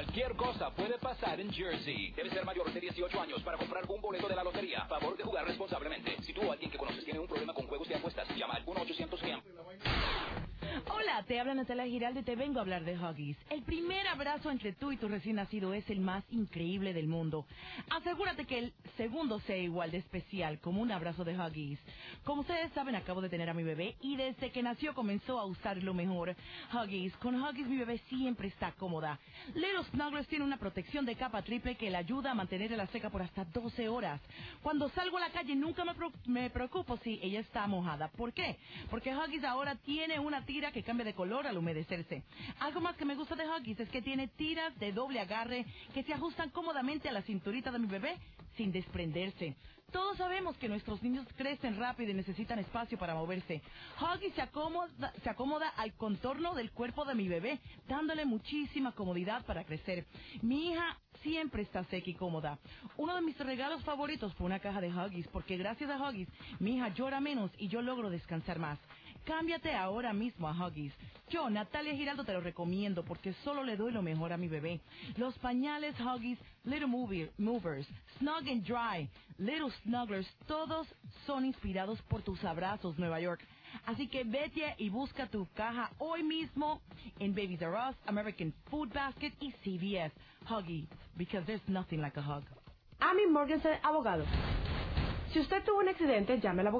Cualquier cosa puede pasar en Jersey. Debe ser mayor de 18 años para comprar un boleto de la lotería. Favor de jugar responsablemente. Si tú o alguien que conoces tiene un problema con juegos de apuestas, llama al 1-800-GAM. Hola, te habla Natalia Giraldo y te vengo a hablar de Huggies. El primer abrazo entre tú y tu recién nacido es el más increíble del mundo. Asegúrate que el segundo sea igual de especial como un abrazo de Huggies. Como ustedes saben, acabo de tener a mi bebé y desde que nació comenzó a usar lo mejor. Huggies. Con Huggies mi bebé siempre está cómoda. Little Snugglers tiene una protección de capa triple que le ayuda a mantenerla seca por hasta 12 horas. Cuando salgo a la calle nunca me preocupo si ella está mojada. ¿Por qué? Porque Huggies ahora tiene una tira que cambia de color al humedecerse. Algo más que me gusta de Huggies es que tiene tiras de doble agarre que se ajustan cómodamente a la cinturita de mi bebé sin desprenderse. Todos sabemos que nuestros niños crecen rápido y necesitan espacio para moverse. Huggies se acomoda al contorno del cuerpo de mi bebé, dándole muchísima comodidad para crecer. Mi hija siempre está seca y cómoda. Uno de mis regalos favoritos fue una caja de Huggies, porque gracias a Huggies mi hija llora menos y yo logro descansar más. Cámbiate ahora mismo a Huggies. Yo, Natalia Giraldo, te lo recomiendo porque solo le doy lo mejor a mi bebé. Los pañales Huggies, Little Movers, Snug and Dry, Little Snugglers, todos son inspirados por tus abrazos, Nueva York. Así que vete y busca tu caja hoy mismo en Babies R Us, American Food Basket y CVS. Huggies, because there's nothing like a hug. Amy Morgensen, abogado. Si usted tuvo un accidente, llame al abogado.